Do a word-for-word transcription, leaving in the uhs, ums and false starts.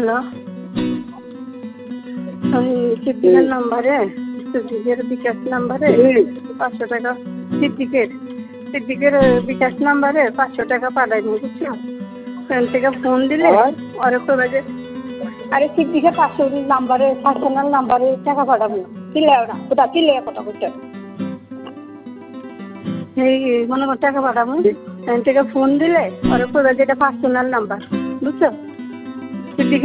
Hello, ওই সিদ্দিকের নাম্বারে সিদ্দিকের বিকাশ নাম্বারে পাঁচশো টাকা সিদ্দিকের সিদ্দিকের বিকাশ নাম্বারে পাঁচশো টাকা পাঠাইনি বুঝছো। ওখান থেকে ফোন দিলে ওরে করবে যে আরে সিদ্দিকের পাঁচশো নাম্বারে পার্সোনাল নাম্বারে টাকা পাঠাবো চিল্লাও না কোথা চিল্লায় কথা বলছো এই মনে কর টাকা পাঠাবো এখান থেকে ফোন দিলে ওরে করবে যে এটা পার্সোনাল নাম্বার বুঝছো। সিদ্দিকের